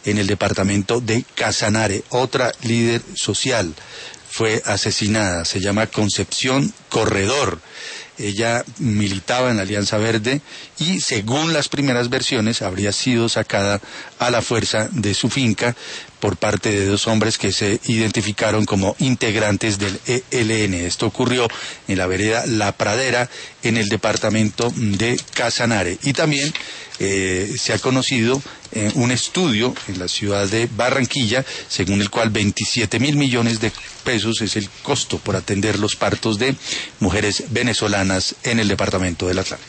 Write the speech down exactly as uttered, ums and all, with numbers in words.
en el departamento de Casanare. Otra líder social fue asesinada, se llama Concepción Corredor. Ella militaba en la Alianza Verde y, según las primeras versiones, habría sido sacada a la fuerza de su finca por parte de dos hombres que se identificaron como integrantes del E L N. Esto ocurrió en la vereda La Pradera, en el departamento de Casanare. Y también eh, se ha conocido eh, un estudio en la ciudad de Barranquilla, según el cual veintisiete mil millones de pesos es el costo por atender los partos de mujeres venezolanas en el departamento del Atlántico.